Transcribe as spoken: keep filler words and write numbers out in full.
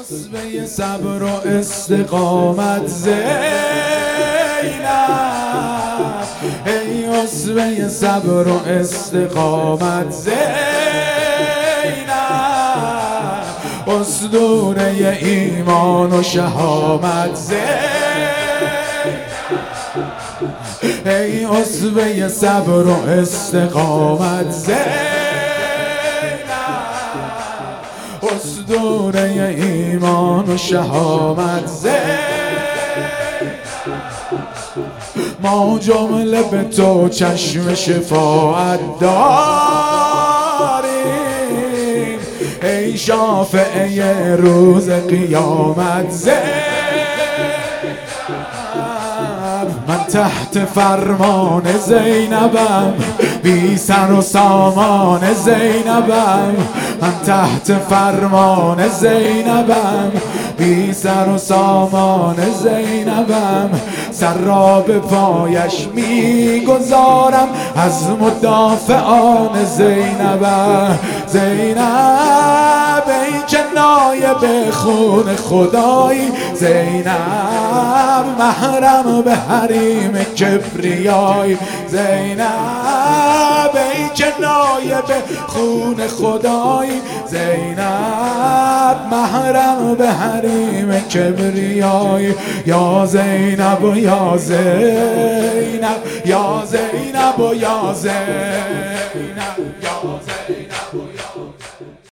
عصبه صبر و استقامت زینب، ای عصبه صبر و استقامت زینب، اسطوره ایمان و شهامت زینب، ای عصبه صبر و استقامت زینب، اسطوره ایمان و شهامت زینب. ما جمله به تو چشم شفاعت داریم، ای شافعه روز قیامت زینب. من تحت فرمان زینبم، بی سر و سامان زینبم، من تحت فرمان زینبم، بی سر و سامان زینبم، سر را به پایش میگذارم از مدافعان زینبم. زینب ای که نایب خون خدایی، زینب محرم به حریم کبریایی، زینب ای که نایب خون خدایی، زینب محرم به حریم کبریایی. یا زینب و یا زینب، یا زینب و یا زینب.